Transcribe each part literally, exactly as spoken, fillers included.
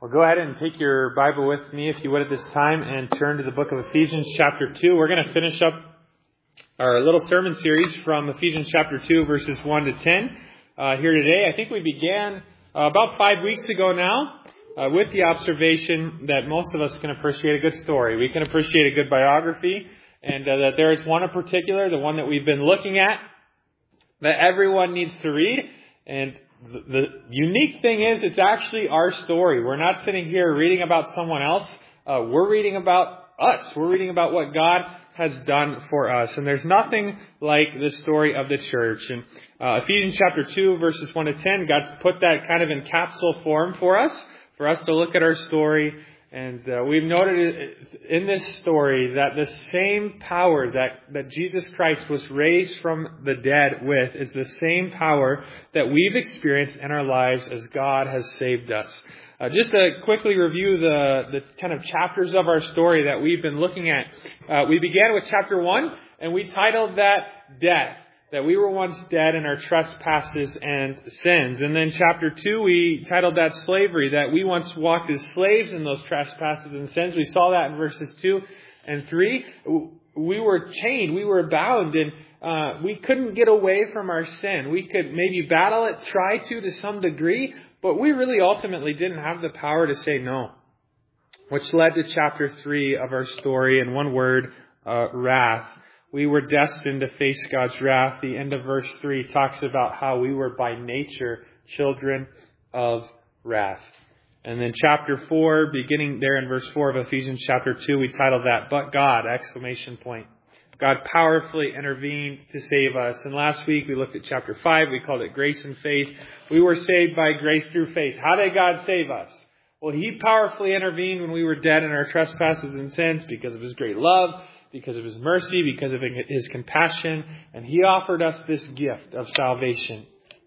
Well, go ahead and take your Bible with me, if you would, at this time, and turn to the book of Ephesians chapter two. We're going to finish up our little sermon series from Ephesians chapter two, verses one to ten uh, here today. I think we began uh, about five weeks ago now uh, with the observation that most of us can appreciate a good story. We can appreciate a good biography, and uh, that there is one in particular, the one that we've been looking at, that everyone needs to read. And the, the unique thing is, it's actually our story. We're not sitting here reading about someone else. Uh, we're reading about us. We're reading about what God has done for us. And there's nothing like the story of the church. And uh, Ephesians chapter two, verses one to ten, God's put that kind of in capsule form for us, for us to look at our story. And uh, we've noted in this story that the same power that, that Jesus Christ was raised from the dead with is the same power that we've experienced in our lives as God has saved us. Uh, just to quickly review the, the kind of chapters of our story that we've been looking at. Uh, we began with chapter one, and we titled that Death. That we were once dead in our trespasses and sins. And then chapter two, we titled that Slavery, that we once walked as slaves in those trespasses and sins. We saw that in verses two and three. We were chained, we were bound, and uh, we couldn't get away from our sin. We could maybe battle it, try to to some degree, but we really ultimately didn't have the power to say no. Which led to chapter three of our story, in one word, uh, wrath. We were destined to face God's wrath. The end of verse three talks about how we were by nature children of wrath. And then chapter four, beginning there in verse four of Ephesians chapter two, we titled that, But God, exclamation point. God powerfully intervened to save us. And last week we looked at chapter five. We called it Grace and Faith. We were saved by grace through faith. How did God save us? Well, He powerfully intervened when we were dead in our trespasses and sins because of His great love, because of His mercy, because of His compassion, and He offered us this gift of salvation.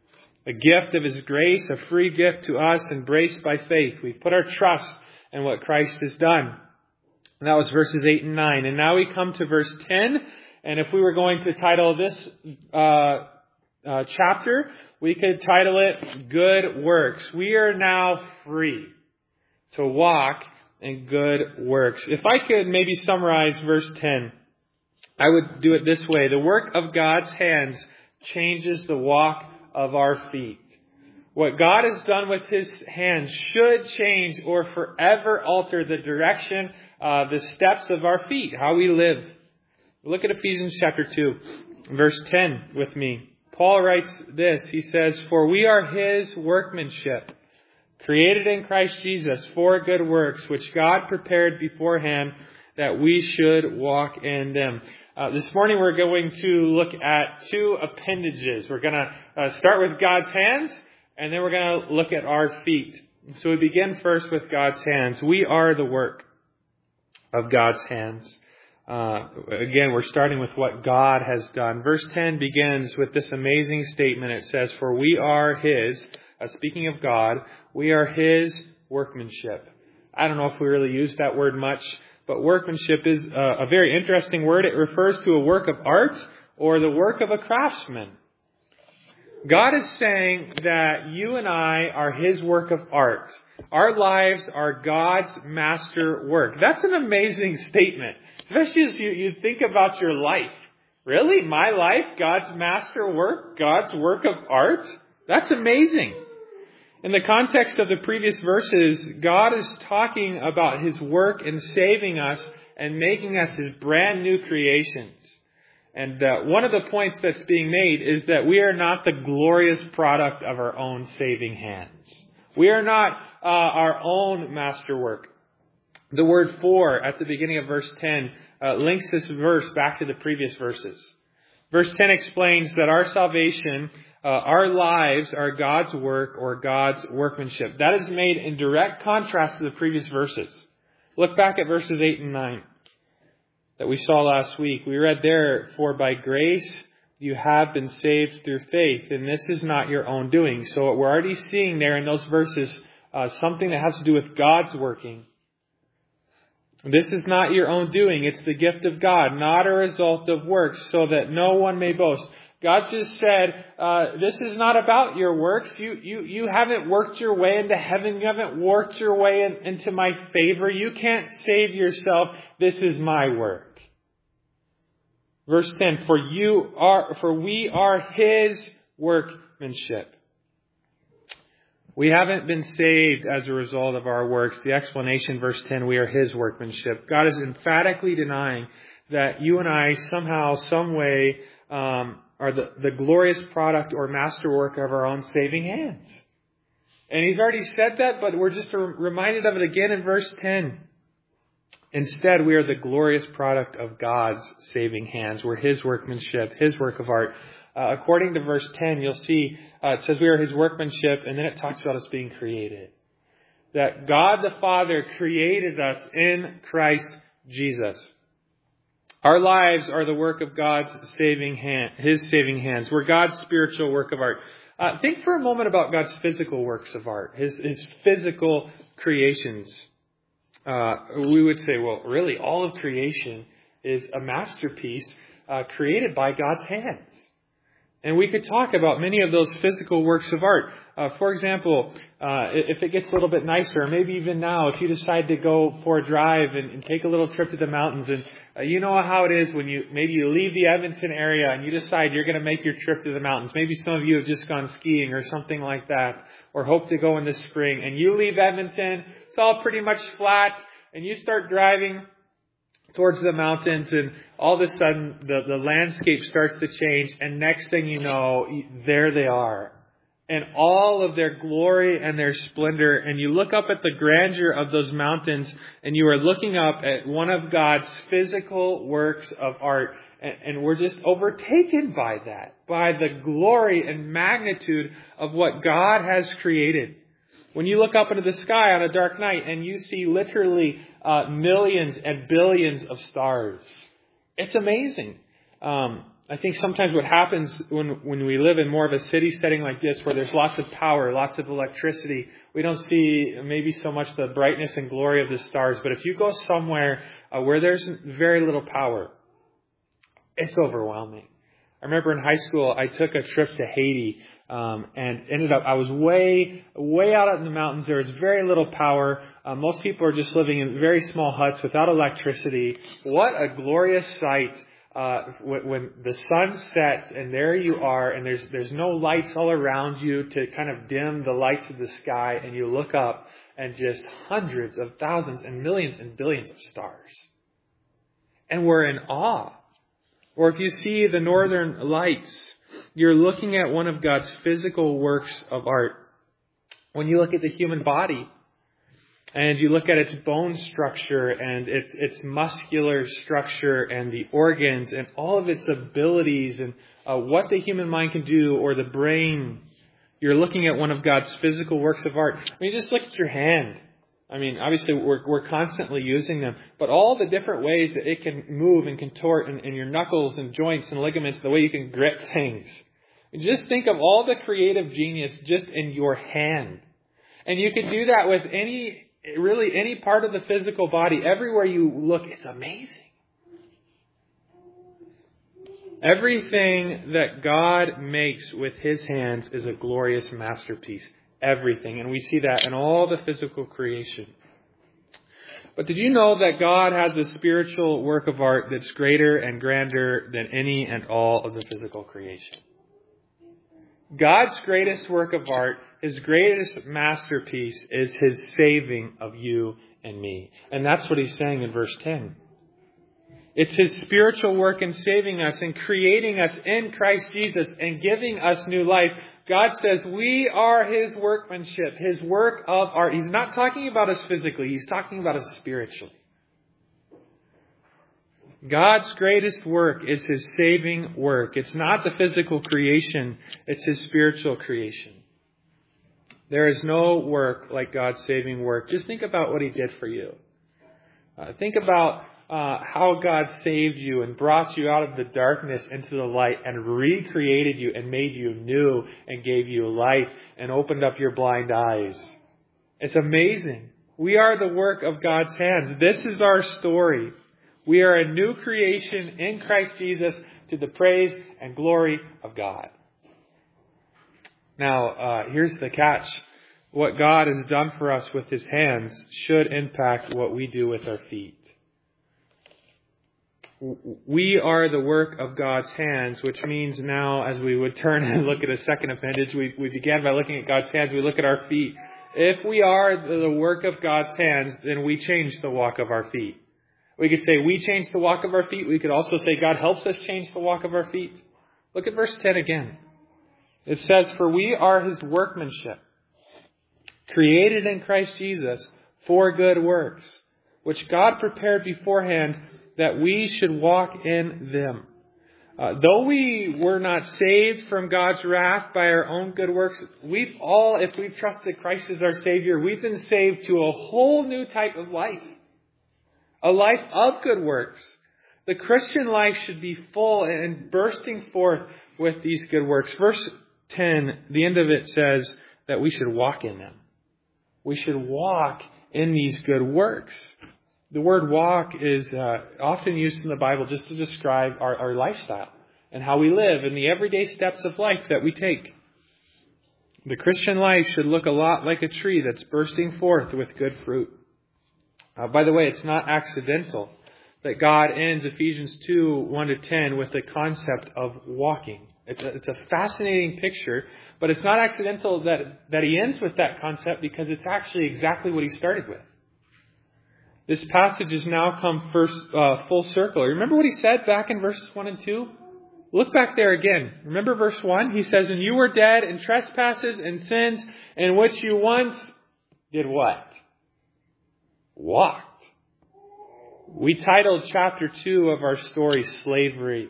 A gift of His grace, a free gift to us, embraced by faith. We've put our trust in what Christ has done. And that was verses eight and nine. And now we come to verse ten, and if we were going to title this uh, uh, chapter, we could title it Good Works. We are now free to walk and good works. If I could maybe summarize verse ten, I would do it this way. The work of God's hands changes the walk of our feet. What God has done with His hands should change or forever alter the direction, uh, the steps of our feet, how we live. Look at Ephesians chapter two, verse ten with me. Paul writes this. He says, For we are His workmanship, created in Christ Jesus for good works, which God prepared beforehand that we should walk in them. Uh, this morning we're going to look at two appendages. We're going to uh, start with God's hands, and then we're going to look at our feet. So we begin first with God's hands. We are the work of God's hands. Uh, again, we're starting with what God has done. Verse ten begins with this amazing statement. It says, For we are His, uh, speaking of God, we are His workmanship. I don't know if we really use that word much, but workmanship is a, a very interesting word. It refers to a work of art or the work of a craftsman. God is saying that you and I are His work of art. Our lives are God's master work. That's an amazing statement, especially as you, you think about your life. Really? My life? God's master work? God's work of art? That's amazing. In the context of the previous verses, God is talking about His work in saving us and making us His brand new creations. And uh, one of the points that's being made is that we are not the glorious product of our own saving hands. We are not uh, our own masterwork. The word for at the beginning of verse ten uh, links this verse back to the previous verses. Verse ten explains that our salvation, uh, our lives are God's work or God's workmanship. That is made in direct contrast to the previous verses. Look back at verses eight and nine that we saw last week. We read there, For by grace you have been saved through faith, and this is not your own doing. So we're already seeing there in those verses uh, something that has to do with God's working. This is not your own doing. It's the gift of God, not a result of works, so that no one may boast. God's just said, uh, this is not about your works. You, you, you haven't worked your way into heaven. You haven't worked your way in, into my favor. You can't save yourself. This is my work. Verse ten, for you are, for we are His workmanship. We haven't been saved as a result of our works. The explanation, verse ten, we are His workmanship. God is emphatically denying that you and I somehow, some way, um, are the, the glorious product or masterwork of our own saving hands. And He's already said that, but we're just reminded of it again in verse ten. Instead, we are the glorious product of God's saving hands. We're His workmanship, His work of art. Uh, according to verse ten, you'll see uh, it says we are His workmanship, and then it talks about us being created. That God the Father created us in Christ Jesus. Our lives are the work of God's saving hand, His saving hands. We're God's spiritual work of art. Uh, think for a moment about God's physical works of art, His, his physical creations. Uh, we would say, well, really, all of creation is a masterpiece uh, created by God's hands. And we could talk about many of those physical works of art. Uh, for example, uh, if it gets a little bit nicer, or maybe even now, if you decide to go for a drive and, and take a little trip to the mountains, and uh, you know how it is when you maybe you leave the Edmonton area and you decide you're going to make your trip to the mountains. Maybe some of you have just gone skiing or something like that, or hope to go in the spring, and you leave Edmonton, it's all pretty much flat, and you start driving towards the mountains, and all of a sudden the, the landscape starts to change, and next thing you know, there they are. And all of their glory and their splendor, and you look up at the grandeur of those mountains, and you are looking up at one of God's physical works of art, and, and we're just overtaken by that, by the glory and magnitude of what God has created. When you look up into the sky on a dark night and you see literally uh, millions and billions of stars, it's amazing. Um, I think sometimes what happens when, when we live in more of a city setting like this, where there's lots of power, lots of electricity, we don't see maybe so much the brightness and glory of the stars. But if you go somewhere uh, where there's very little power, it's overwhelming. I remember in high school, I took a trip to Haiti, um, and ended up, I was way, way out in the mountains. There was very little power. Uh, most people are just living in very small huts without electricity. What a glorious sight. Uh, when, when the sun sets and there you are, and there's there's no lights all around you to kind of dim the lights of the sky, and you look up and just hundreds of thousands and millions and billions of stars. And we're in awe. Or if you see the northern lights, you're looking at one of God's physical works of art. When you look at the human body, and you look at its bone structure and its its muscular structure and the organs and all of its abilities and uh, what the human mind can do, or the brain, you're looking at one of God's physical works of art. I mean, just look at your hand. I mean, obviously we're we're constantly using them, but all the different ways that it can move and contort, and, and your knuckles and joints and ligaments, the way you can grip things. Just think of all the creative genius just in your hand. And you can do that with any Really, any part of the physical body, everywhere you look, it's amazing. Everything that God makes with His hands is a glorious masterpiece. Everything. And we see that in all the physical creation. But did you know that God has a spiritual work of art that's greater and grander than any and all of the physical creation? God's greatest work of art, His greatest masterpiece, is His saving of you and me. And that's what He's saying in verse ten. It's His spiritual work in saving us and creating us in Christ Jesus and giving us new life. God says we are His workmanship, His work of art. He's not talking about us physically. He's talking about us spiritually. God's greatest work is His saving work. It's not the physical creation. It's His spiritual creation. There is no work like God's saving work. Just think about what He did for you. Uh, think about uh, how God saved you and brought you out of the darkness into the light and recreated you and made you new and gave you life and opened up your blind eyes. It's amazing. We are the work of God's hands. This is our story. We are a new creation in Christ Jesus to the praise and glory of God. Now, uh, here's the catch. What God has done for us with His hands should impact what we do with our feet. We are the work of God's hands, which means now, as we would turn and look at a second appendage, we, we began by looking at God's hands, we look at our feet. If we are the work of God's hands, then we change the walk of our feet. We could say we change the walk of our feet. We could also say God helps us change the walk of our feet. Look at verse ten again. It says, "For we are His workmanship, created in Christ Jesus for good works, which God prepared beforehand that we should walk in them." Uh, though we were not saved from God's wrath by our own good works, we've all, if we've trusted Christ as our Savior, we've been saved to a whole new type of life. A life of good works. The Christian life should be full and bursting forth with these good works. Verse ten, the end of it says that we should walk in them. We should walk in these good works. The word walk is uh, often used in the Bible just to describe our, our lifestyle and how we live and the everyday steps of life that we take. The Christian life should look a lot like a tree that's bursting forth with good fruit. Uh, by the way, it's not accidental that God ends Ephesians two, one to ten with the concept of walking. It's a, it's a fascinating picture, but it's not accidental that, that he ends with that concept because it's actually exactly what he started with. This passage has now come first uh, full circle. Remember what he said back in verses one and two? Look back there again. Remember verse one? He says, "And you were dead in trespasses and sins in which you once did what? Walked." We titled chapter two of our story, Slavery.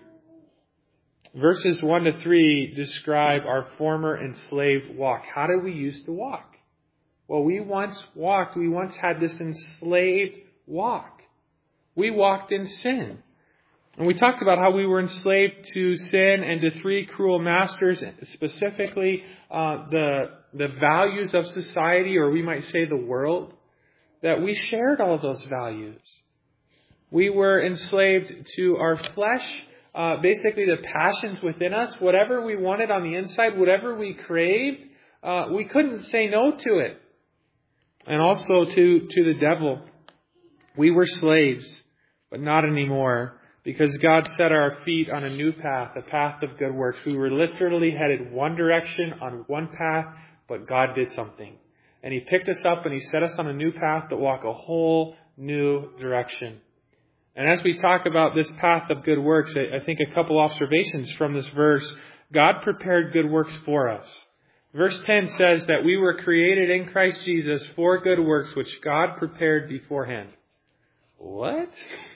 Verses one to three describe our former enslaved walk. How did we used to walk? Well, we once walked, we once had this enslaved walk. We walked in sin. And we talked about how we were enslaved to sin and to three cruel masters, specifically uh, the, the values of society, or we might say the world, that we shared all those values. We were enslaved to our flesh, uh, basically the passions within us, whatever we wanted on the inside, whatever we craved, uh, we couldn't say no to it. And also to, to the devil. We were slaves, but not anymore, because God set our feet on a new path, a path of good works. We were literally headed one direction on one path, but God did something. And He picked us up and He set us on a new path to walk a whole new direction. And as we talk about this path of good works, I think a couple observations from this verse. God prepared good works for us. Verse ten says that we were created in Christ Jesus for good works, which God prepared beforehand. What?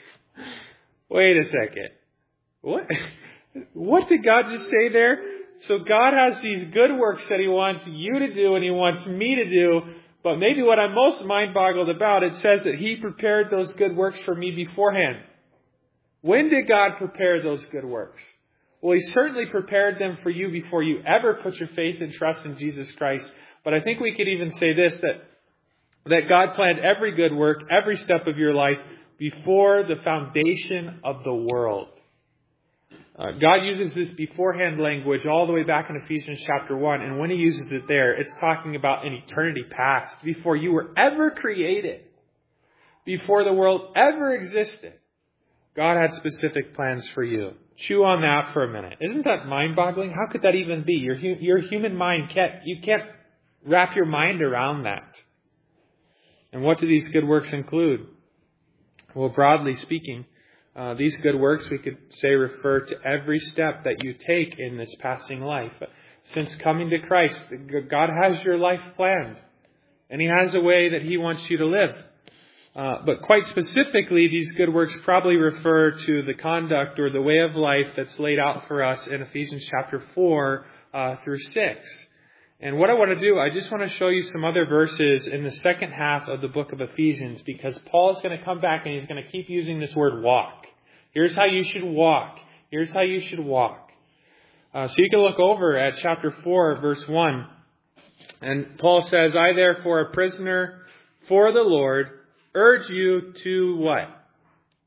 Wait a second. What? What did God just say there? So God has these good works that He wants you to do and He wants me to do. But maybe what I'm most mind-boggled about, it says that He prepared those good works for me beforehand. When did God prepare those good works? Well, He certainly prepared them for you before you ever put your faith and trust in Jesus Christ. But I think we could even say this, that, that God planned every good work, every step of your life before the foundation of the world. Uh, God uses this beforehand language all the way back in Ephesians chapter one. And when He uses it there, it's talking about an eternity past, before you were ever created, before the world ever existed. God had specific plans for you. Chew on that for a minute. Isn't that mind-boggling? How could that even be? Your, your human mind can't, you can't wrap your mind around that. And what do these good works include? Well, broadly speaking, uh, these good works, we could say, refer to every step that you take in this passing life. Since coming to Christ, God has your life planned. And He has a way that He wants you to live. Uh, but quite specifically, these good works probably refer to the conduct or the way of life that's laid out for us in Ephesians chapter four uh, through six. And what I want to do, I just want to show you some other verses in the second half of the book of Ephesians, because Paul is going to come back and he's going to keep using this word walk. Here's how you should walk. Here's how you should walk. Uh, so you can look over at chapter four, verse one. And Paul says, "I therefore, a prisoner for the Lord, urge you to" what?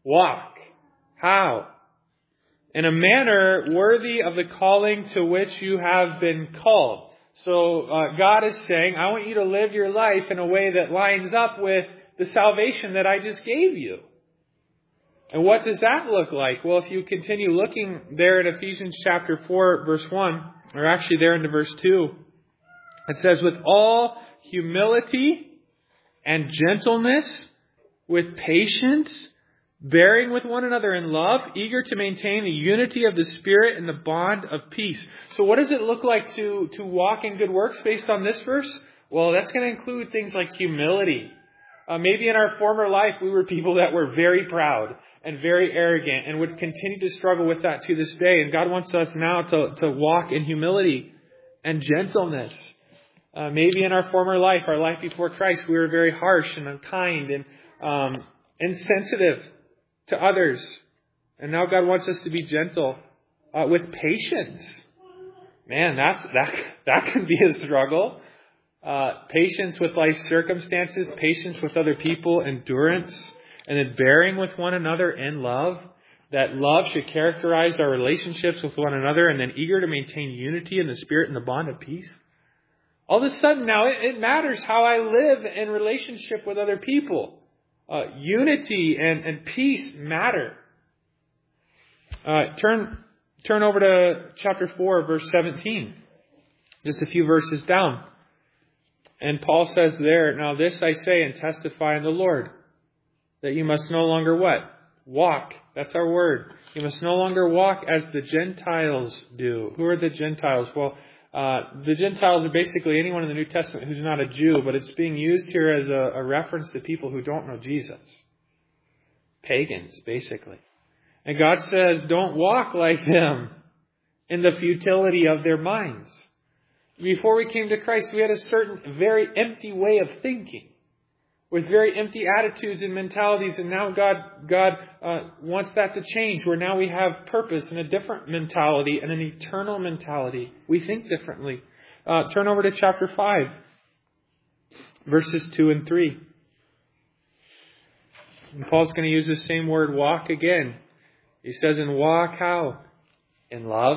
Walk. How? In a manner worthy of the calling to which you have been called. So uh, God is saying, I want you to live your life in a way that lines up with the salvation that I just gave you. And what does that look like? Well, if you continue looking there in Ephesians chapter four, verse one, or actually there into verse two, it says, with all humility and gentleness, with patience, bearing with one another in love, eager to maintain the unity of the Spirit in the bond of peace. So what does it look like to, to walk in good works based on this verse? Well, that's going to include things like humility. Uh, maybe in our former life, we were people that were very proud and very arrogant and would continue to struggle with that to this day. And God wants us now to, to walk in humility and gentleness. Uh, maybe in our former life, our life before Christ, we were very harsh and unkind and um, insensitive to others. And now God wants us to be gentle uh, with patience. Man, that's that that can be a struggle. Uh, patience with life circumstances, patience with other people, endurance, and then bearing with one another in love. That love should characterize our relationships with one another, and then eager to maintain unity in the Spirit and the bond of peace. All of a sudden now it, it matters how I live in relationship with other people. Uh, unity and, and peace matter. Uh, turn turn over to chapter four, verse seventeen. Just a few verses down. And Paul says there, now this I say and testify in the Lord, that you must no longer what? Walk. That's our word. You must no longer walk as the Gentiles do. Who are the Gentiles? Well, uh, the Gentiles are basically anyone in the New Testament who's not a Jew, but it's being used here as a, a reference to people who don't know Jesus. Pagans, basically. And God says, don't walk like them in the futility of their minds. Before we came to Christ, we had a certain very empty way of thinking, with very empty attitudes and mentalities, and now God God uh, wants that to change, where now we have purpose and a different mentality and an eternal mentality. We think differently. Uh, turn over to chapter five, verses two and three. And Paul's going to use the same word, walk, again. He says, and walk how? In love.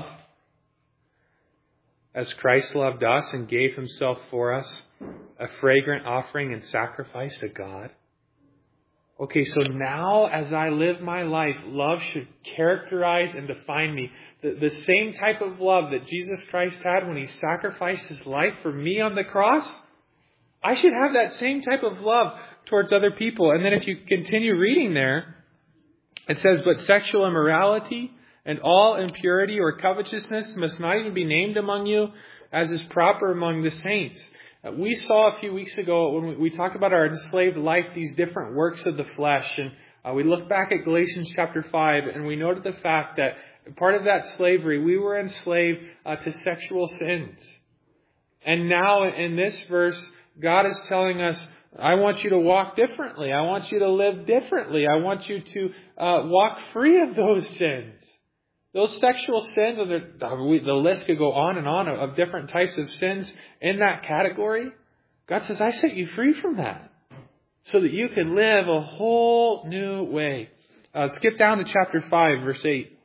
As Christ loved us and gave himself for us, a fragrant offering and sacrifice to God. Okay, so now as I live my life, love should characterize and define me. The, the same type of love that Jesus Christ had when he sacrificed his life for me on the cross, I should have that same type of love towards other people. And then if you continue reading there, it says, but sexual immorality and all impurity or covetousness must not even be named among you, as is proper among the saints. We saw a few weeks ago when we talked about our enslaved life, these different works of the flesh. And uh, we looked back at Galatians chapter five, and we noted the fact that part of that slavery, we were enslaved uh, to sexual sins. And now in this verse, God is telling us, I want you to walk differently. I want you to live differently. I want you to uh, walk free of those sins. Those sexual sins, and the, the list could go on and on of, of different types of sins in that category. God says, I set you free from that so that you can live a whole new way. Uh, skip down to chapter five, verse eight.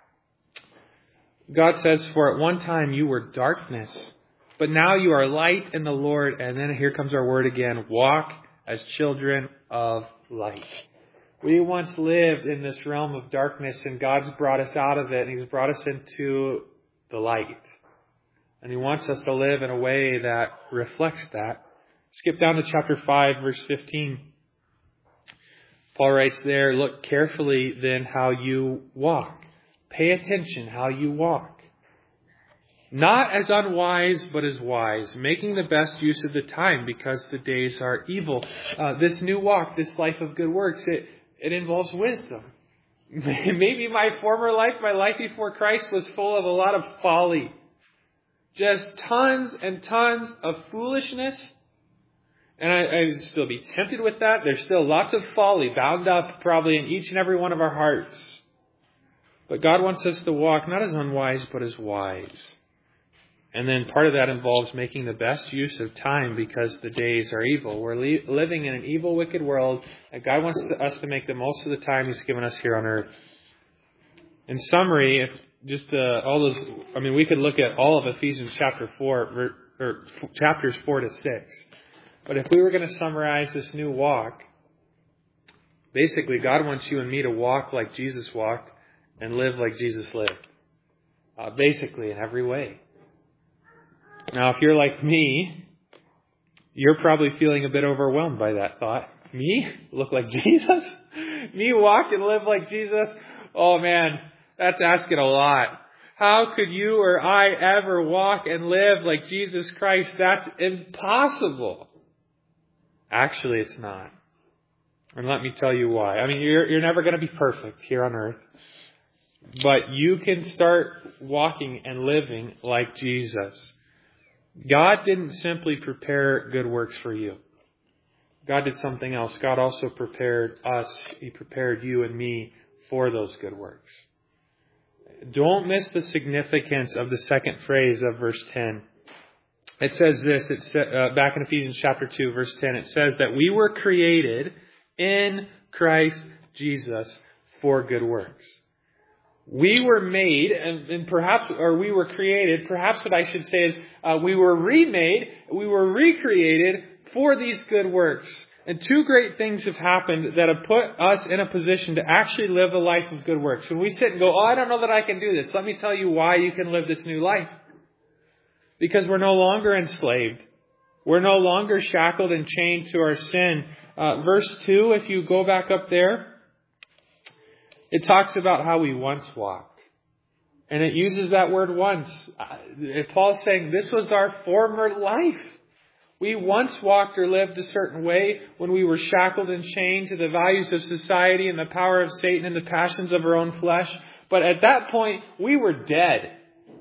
God says, for at one time you were darkness, but now you are light in the Lord. And then here comes our word again, walk as children of light. We once lived in this realm of darkness, and God's brought us out of it, and he's brought us into the light. And he wants us to live in a way that reflects that. Skip down to chapter five, verse fifteen. Paul writes there, look carefully then how you walk. Pay attention how you walk. Not as unwise, but as wise, making the best use of the time, because the days are evil. Uh, this new walk, this life of good works, it It involves wisdom. Maybe my former life, my life before Christ, was full of a lot of folly. Just tons and tons of foolishness. And I, I would still be tempted with that. There's still lots of folly bound up probably in each and every one of our hearts. But God wants us to walk not as unwise, but as wise. And then part of that involves making the best use of time because the days are evil. We're li- living in an evil, wicked world, and God wants to, us to make the most of the time He's given us here on earth. In summary, if just uh, all those, I mean, we could look at all of Ephesians chapter four, or, or chapters four to six. But if we were going to summarize this new walk, basically, God wants you and me to walk like Jesus walked and live like Jesus lived. Uh, basically, in every way. Now, if you're like me, you're probably feeling a bit overwhelmed by that thought. Me? Look like Jesus? Me walk and live like Jesus? Oh man, that's asking a lot. How could you or I ever walk and live like Jesus Christ? That's impossible. Actually, it's not. And let me tell you why. I mean, you're, you're never going to be perfect here on earth. But you can start walking and living like Jesus. God didn't simply prepare good works for you. God did something else. God also prepared us. He prepared you and me for those good works. Don't miss the significance of the second phrase of verse ten. It says this, it's uh, back in Ephesians chapter two, verse ten. It says that we were created in Christ Jesus for good works. We were made, and, and perhaps, or we were created, perhaps what I should say is uh, we were remade, we were recreated for these good works. And two great things have happened that have put us in a position to actually live a life of good works. When we sit and go, oh, I don't know that I can do this. Let me tell you why you can live this new life. Because we're no longer enslaved. We're no longer shackled and chained to our sin. Uh, verse two, if you go back up there, it talks about how we once walked. And it uses that word once. Uh, Paul's saying this was our former life. We once walked or lived a certain way when we were shackled and chained to the values of society and the power of Satan and the passions of our own flesh. But at that point, we were dead.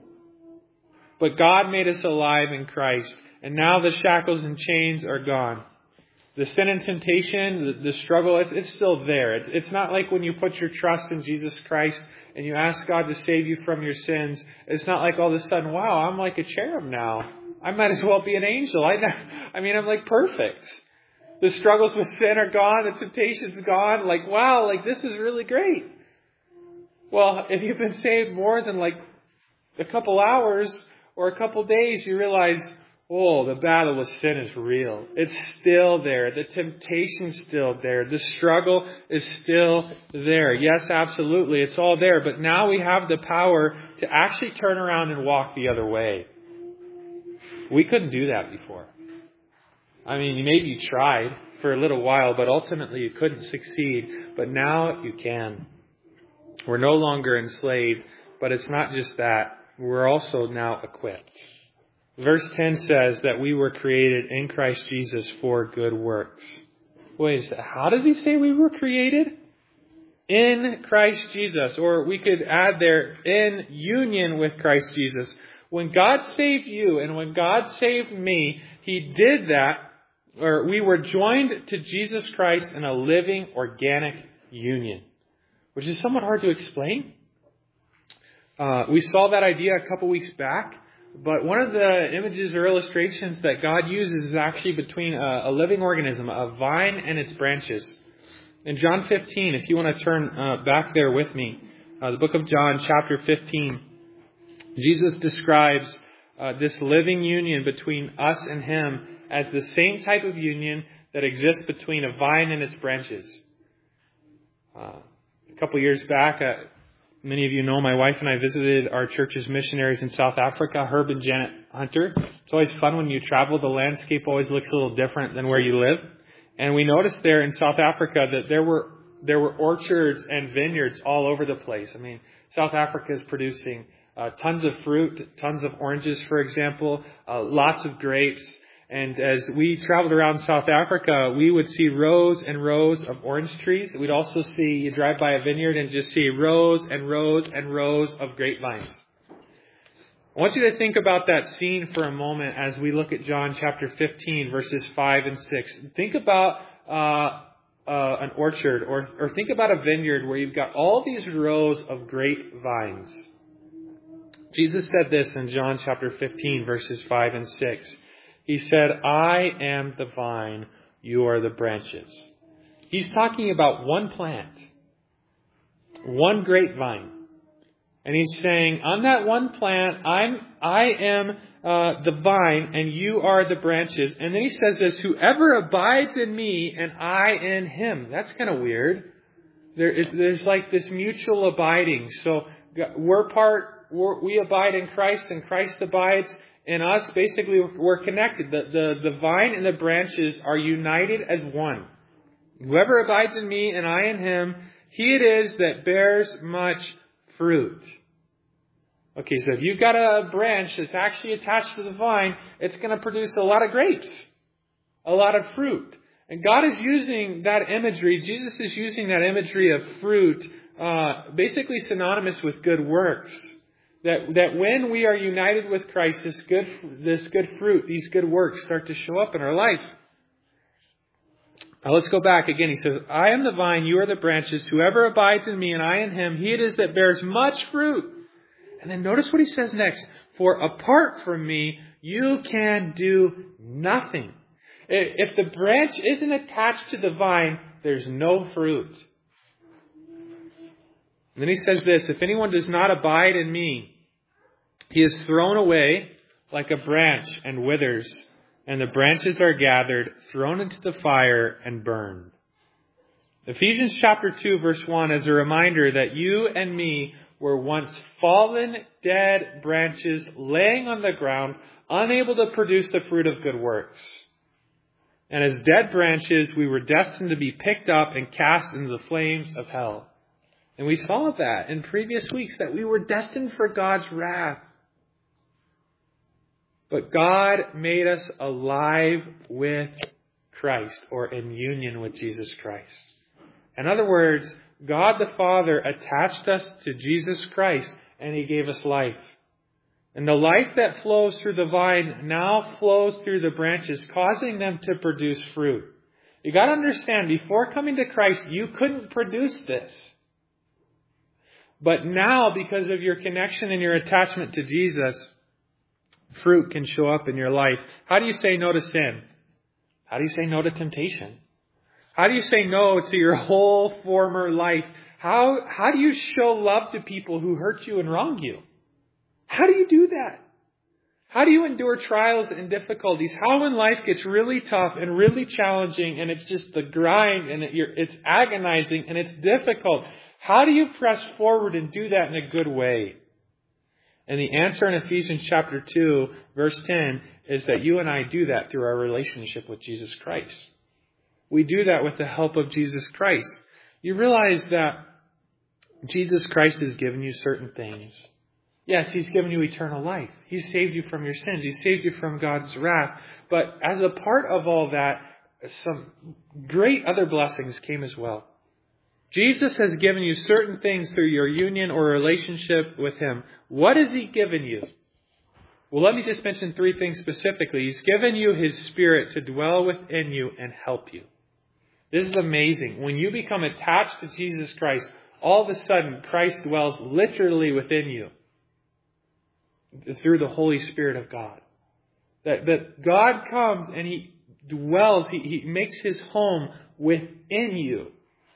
But God made us alive in Christ. And now the shackles and chains are gone. The sin and temptation, the, the struggle, it's, it's still there. It's, it's not like when you put your trust in Jesus Christ and you ask God to save you from your sins. It's not like all of a sudden, wow, I'm like a cherub now. I might as well be an angel. I, I mean, I'm like perfect. The struggles with sin are gone. The temptation's gone. Like, wow, like this is really great. Well, if you've been saved more than like a couple hours or a couple days, you realize, oh, the battle with sin is real. It's still there. The temptation's still there. The struggle is still there. Yes, absolutely. It's all there. But now we have the power to actually turn around and walk the other way. We couldn't do that before. I mean, maybe you tried for a little while, but ultimately you couldn't succeed. But now you can. We're no longer enslaved, but it's not just that. We're also now equipped. Verse ten says that we were created in Christ Jesus for good works. Wait a second. How does he say we were created? In Christ Jesus. Or we could add there, in union with Christ Jesus. When God saved you and when God saved me, He did that, or we were joined to Jesus Christ in a living, organic union. Which is somewhat hard to explain. Uh, we saw that idea a couple weeks back. But one of the images or illustrations that God uses is actually between a, a living organism, a vine and its branches. In John fifteen, if you want to turn uh, back there with me, uh, the book of John, chapter fifteen, Jesus describes uh, this living union between us and Him as the same type of union that exists between a vine and its branches. Uh, a couple years back, uh, many of you know my wife and I visited our church's missionaries in South Africa, Herb and Janet Hunter. It's always fun when you travel. The landscape always looks a little different than where you live. And we noticed there in South Africa that there were there were orchards and vineyards all over the place. I mean, South Africa is producing uh, tons of fruit, tons of oranges, for example, uh, lots of grapes. And as we traveled around South Africa, we would see rows and rows of orange trees. We'd also see, you drive by a vineyard and just see rows and rows and rows of grapevines. I want you to think about that scene for a moment as we look at John chapter fifteen, verses five and six. Think about uh, uh, an orchard, or, or think about a vineyard where you've got all these rows of grapevines. Jesus said this in John chapter fifteen, verses five and six. He said, I am the vine, you are the branches. He's talking about one plant, one grapevine. And he's saying, on that one plant, I'm, I am uh, the vine and you are the branches. And then he says this, whoever abides in me and I in him. That's kind of weird. There is, there's like this mutual abiding. So we're part, we're, we abide in Christ and Christ abides in us. Basically, we're connected. The, the, the vine and the branches are united as one. Whoever abides in me and I in him, he it is that bears much fruit. Okay, so if you've got a branch that's actually attached to the vine, it's going to produce a lot of grapes, a lot of fruit. And God is using that imagery, Jesus is using that imagery of fruit, uh, basically synonymous with good works. That, that when we are united with Christ, this good, this good fruit, these good works start to show up in our life. Now let's go back again. He says, I am the vine, you are the branches. Whoever abides in me and I in him, he it is that bears much fruit. And then notice what he says next. For apart from me, you can do nothing. If the branch isn't attached to the vine, there's no fruit. And then he says this, if anyone does not abide in me, he is thrown away like a branch and withers. And the branches are gathered, thrown into the fire, and burned. Ephesians chapter two, verse one is a reminder that you and me were once fallen, dead branches laying on the ground, unable to produce the fruit of good works. And as dead branches, we were destined to be picked up and cast into the flames of hell. And we saw that in previous weeks, that we were destined for God's wrath. But God made us alive with Christ, or in union with Jesus Christ. In other words, God the Father attached us to Jesus Christ and he gave us life. And the life that flows through the vine now flows through the branches, causing them to produce fruit. You got to understand, before coming to Christ, you couldn't produce this. But now, because of your connection and your attachment to Jesus, fruit can show up in your life. How do you say no to sin? How do you say no to temptation? How do you say no to your whole former life? How, how do you show love to people who hurt you and wrong you? How do you do that? How do you endure trials and difficulties? How when life gets really tough and really challenging and it's just the grind and it, you're, it's agonizing and it's difficult, how do you press forward and do that in a good way? And the answer in Ephesians chapter two, verse ten, is that you and I do that through our relationship with Jesus Christ. We do that with the help of Jesus Christ. You realize that Jesus Christ has given you certain things. Yes, he's given you eternal life. He's saved you from your sins. He's saved you from God's wrath. But as a part of all that, some great other blessings came as well. Jesus has given you certain things through your union or relationship with him. What has he given you? Well, let me just mention three things specifically. He's given you his Spirit to dwell within you and help you. This is amazing. When you become attached to Jesus Christ, all of a sudden Christ dwells literally within you through the Holy Spirit of God. That, that God comes and he dwells, he, he makes his home within you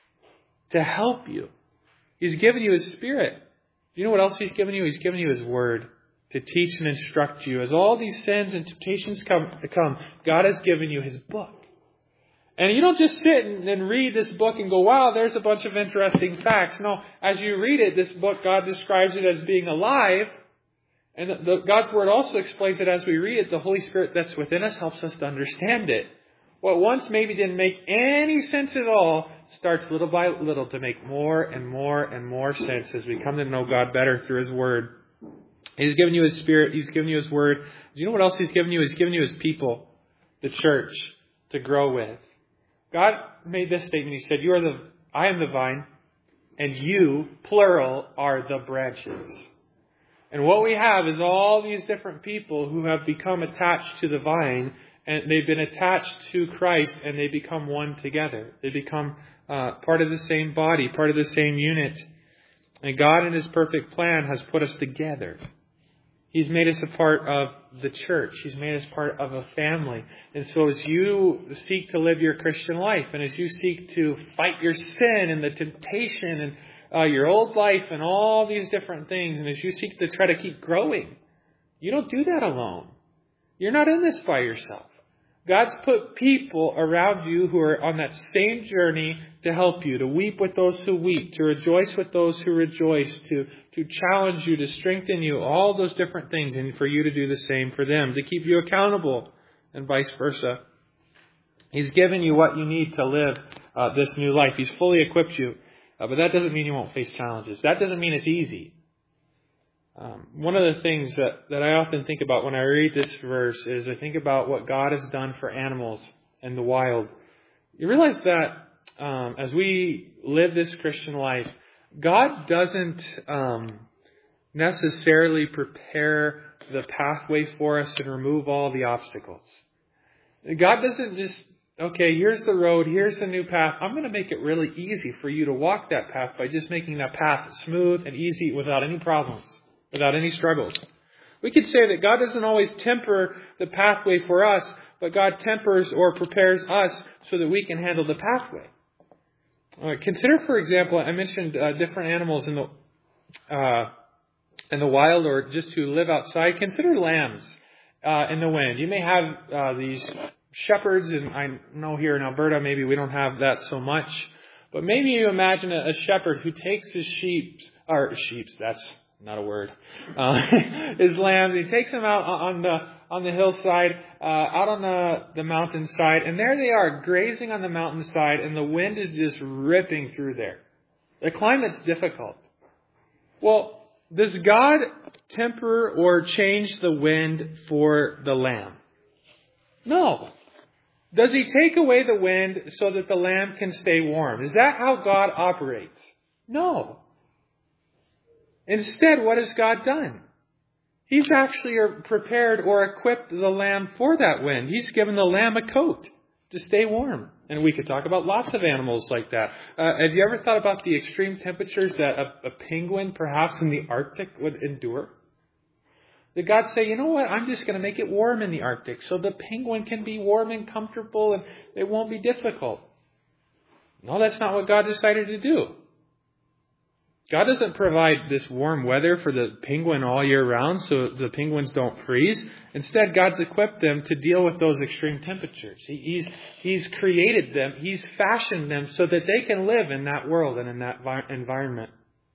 to help you. He's given you his Spirit. You know what else he's given you? He's given you his Word to teach and instruct you. As all these sins and temptations come, come God has given you his book. And you don't just sit and, and read this book and go, wow, there's a bunch of interesting facts. No, as you read it, this book, God describes it as being alive. And the, the, God's Word also explains it as we read it. The Holy Spirit that's within us helps us to understand it. What once maybe didn't make any sense at all starts little by little to make more and more and more sense as we come to know God better through his Word. He's given you his Spirit. He's given you his Word. Do you know what else he's given you? He's given you his people, the church, to grow with. God made this statement. He said, "You are the, I am the vine, and you, plural, are the branches." And what we have is all these different people who have become attached to the vine, and they've been attached to Christ, and they become one together. They become uh, part of the same body, part of the same unit. And God in his perfect plan has put us together. He's made us a part of the church. He's made us part of a family. And so as you seek to live your Christian life, and as you seek to fight your sin and the temptation and uh, your old life and all these different things, and as you seek to try to keep growing, you don't do that alone. You're not in this by yourself. God's put people around you who are on that same journey to help you, to weep with those who weep, to rejoice with those who rejoice, to, to challenge you, to strengthen you, all those different things, and for you to do the same for them, to keep you accountable, and vice versa. He's given you what you need to live uh, this new life. He's fully equipped you, uh, but that doesn't mean you won't face challenges. That doesn't mean it's easy. Um, one of the things that, that I often think about when I read this verse is I think about what God has done for animals in the wild. You realize that um, as we live this Christian life, God doesn't um, necessarily prepare the pathway for us and remove all the obstacles. God doesn't just, okay, here's the road, here's the new path. I'm going to make it really easy for you to walk that path by just making that path smooth and easy without any problems. Without any struggles. We could say that God doesn't always temper the pathway for us, but God tempers or prepares us so that we can handle the pathway. Uh, consider, for example, I mentioned uh, different animals in the uh, in the wild or just who live outside. Consider lambs uh, in the wind. You may have uh, these shepherds, and I know here in Alberta maybe we don't have that so much, but maybe you imagine a, a shepherd who takes his sheep, or sheeps, that's not a word, uh, his lambs. He takes them out on the on the hillside, uh, out on the, the mountainside, and there they are grazing on the mountainside, and the wind is just ripping through there. The climate's difficult. Well, does God temper or change the wind for the lamb? No. Does He take away the wind so that the lamb can stay warm? Is that how God operates? No. Instead, what has God done? He's actually prepared or equipped the lamb for that wind. He's given the lamb a coat to stay warm. And we could talk about lots of animals like that. Uh, have you ever thought about the extreme temperatures that a, a penguin, perhaps in the Arctic, would endure? Did God say, you know what, I'm just going to make it warm in the Arctic so the penguin can be warm and comfortable and it won't be difficult? No, that's not what God decided to do. God doesn't provide this warm weather for the penguin all year round so the penguins don't freeze. Instead, God's equipped them to deal with those extreme temperatures. He, he's, he's created them. He's fashioned them so that they can live in that world and in that vi- environment.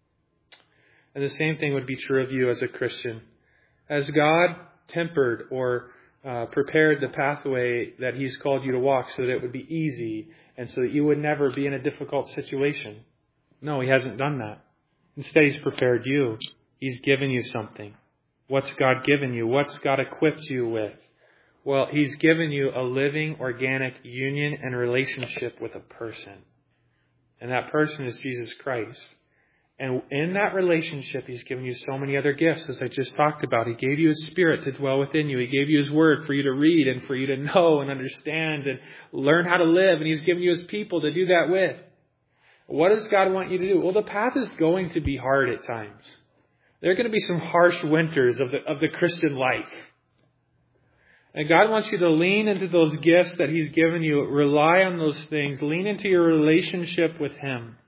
And the same thing would be true of you as a Christian. As God tempered or uh, prepared the pathway that He's called you to walk so that it would be easy and so that you would never be in a difficult situation. No, He hasn't done that. Instead, He's prepared you. He's given you something. What's God given you? What's God equipped you with? Well, He's given you a living, organic union and relationship with a person. And that person is Jesus Christ. And in that relationship, He's given you so many other gifts, as I just talked about. He gave you His Spirit to dwell within you. He gave you His Word for you to read and for you to know and understand and learn how to live. And He's given you His people to do that with. What does God want you to do? Well, the path is going to be hard at times. There are going to be some harsh winters of the, of the Christian life. And God wants you to lean into those gifts that He's given you. Rely on those things. Lean into your relationship with Him.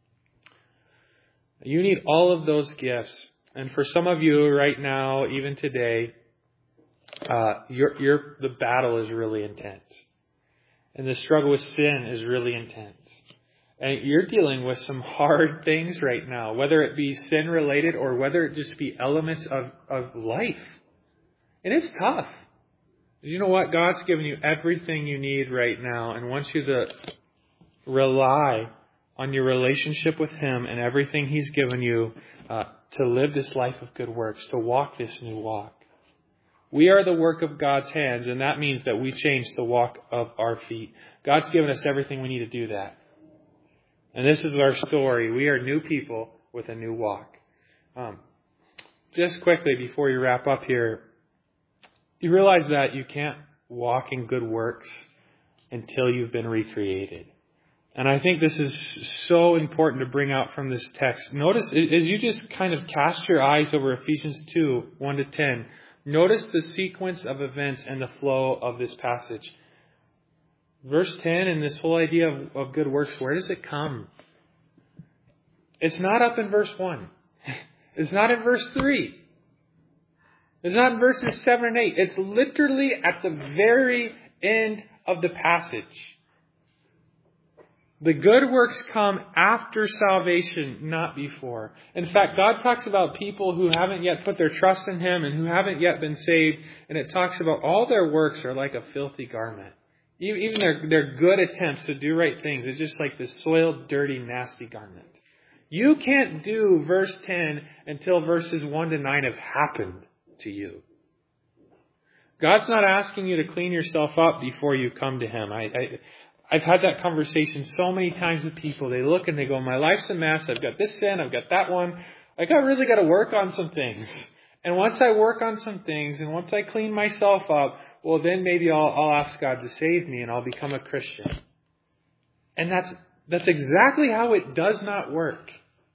You need all of those gifts. And for some of you right now, even today, uh, your, your, the battle is really intense. And the struggle with sin is really intense. And you're dealing with some hard things right now, whether it be sin related or whether it just be elements of, of life. And it's tough. You know what? God's given you everything you need right now and wants you to rely on your relationship with Him and everything He's given you uh, to live this life of good works, to walk this new walk. We are the work of God's hands, and that means that we change the walk of our feet. God's given us everything we need to do that. And this is our story. We are new people with a new walk. Um, just quickly before you wrap up here, you realize that you can't walk in good works until you've been recreated. And I think this is so important to bring out from this text. Notice, as you just kind of cast your eyes over Ephesians two, one to ten, notice the sequence of events and the flow of this passage. Verse ten and this whole idea of, of good works, where does it come? It's not up in verse one. It's not in verse three. It's not in verses seven and eight. It's literally at the very end of the passage. The good works come after salvation, not before. In fact, God talks about people who haven't yet put their trust in Him and who haven't yet been saved. And it talks about all their works are like a filthy garment. Even their, their good attempts to do right things is just like this soiled, dirty, nasty garment. You can't do verse ten until verses one to nine have happened to you. God's not asking you to clean yourself up before you come to Him. I, I I've had that conversation so many times with people. They look and they go, my life's a mess. I've got this sin. I've got that one. I got really got to work on some things. And once I work on some things and once I clean myself up, well, then maybe I'll, I'll ask God to save me and I'll become a Christian. And that's, that's exactly how it does not work.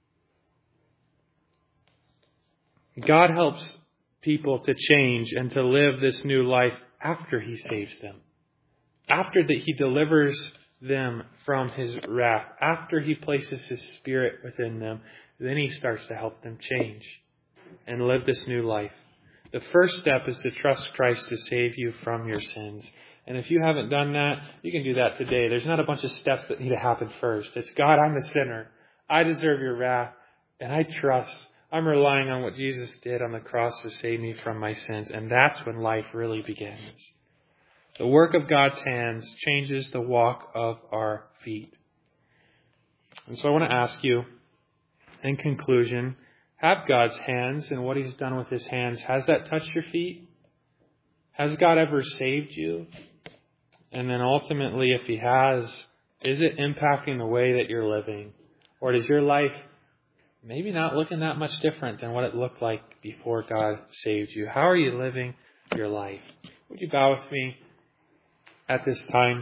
God helps people to change and to live this new life after He saves them. After that He delivers them from His wrath, after He places His Spirit within them, then He starts to help them change and live this new life. The first step is to trust Christ to save you from your sins. And if you haven't done that, you can do that today. There's not a bunch of steps that need to happen first. It's, God, I'm a sinner. I deserve your wrath. And I trust. I'm relying on what Jesus did on the cross to save me from my sins. And that's when life really begins. The work of God's hands changes the walk of our feet. And so I want to ask you, in conclusion, have God's hands and what He's done with His hands, has that touched your feet? Has God ever saved you? And then ultimately, if He has, is it impacting the way that you're living? Or does your life maybe not looking that much different than what it looked like before God saved you? How are you living your life? Would you bow with me at this time?